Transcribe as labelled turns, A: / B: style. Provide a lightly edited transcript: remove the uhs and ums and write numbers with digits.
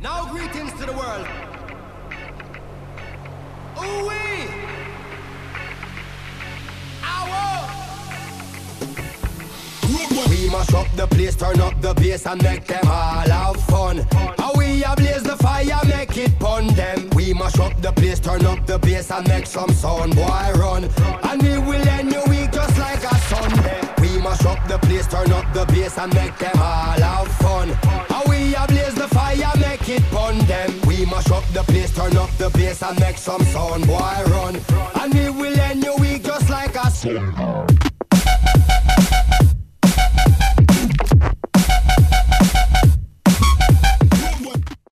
A: Now greetings to the world. Ooh-wee! We mash up the place, turn up the bass and make them all have fun. How we ablaze the fire, make it pun them. We mash up the place, turn up the bass and make some sound, boy run. And we will end your week just like a Sunday. We mash up the place, turn up the bass and make them all have fun. How we ablaze the fire, make it pun them. We mash up the place, turn up the bass and make some sound, boy run. And we will end your week just like a Sunday.